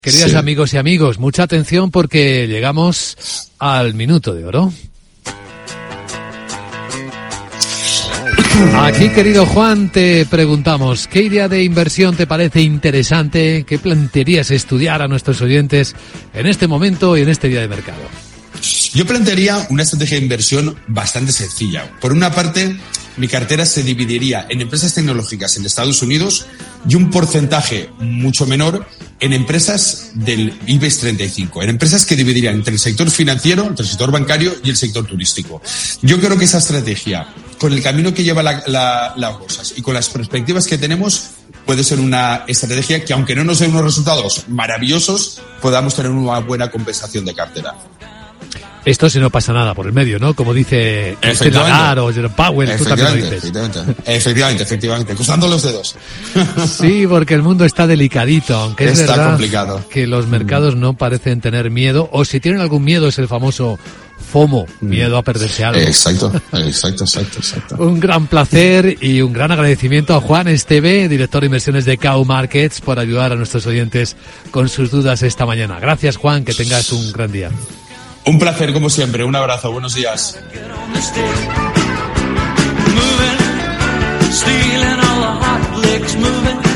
Queridos amigos y amigos, mucha atención porque llegamos al minuto de oro. Aquí, querido Juan, te preguntamos, ¿qué idea de inversión te parece interesante? ¿Qué plantearías estudiar a nuestros oyentes en este momento y en este día de mercado? Yo plantearía una estrategia de inversión bastante sencilla. Por una parte, mi cartera se dividiría en empresas tecnológicas en Estados Unidos y un porcentaje mucho menor en empresas del IBEX 35, en empresas que dividirían entre el sector financiero, entre el sector bancario y el sector turístico. Yo creo que esa estrategia, con el camino que lleva las bolsas y con las perspectivas que tenemos, puede ser una estrategia que, aunque no nos dé unos resultados maravillosos, podamos tener una buena compensación de cartera. Esto si no pasa nada por el medio, ¿no? Como dice Lagarde o Jerome Powell, tú también lo dices. Efectivamente, cruzando los dedos. Sí, porque el mundo está delicadito, aunque es está verdad complicado. Que los mercados no parecen tener miedo, o si tienen algún miedo es el famoso FOMO, miedo a perderse algo. Exacto. Un gran placer y un gran agradecimiento a Juan Esteve, director de inversiones de Cow Markets, por ayudar a nuestros oyentes con sus dudas esta mañana. Gracias, Juan, que tengas un gran día. Un placer, como siempre. Un abrazo. Buenos días. Stealing all the hot licks, moving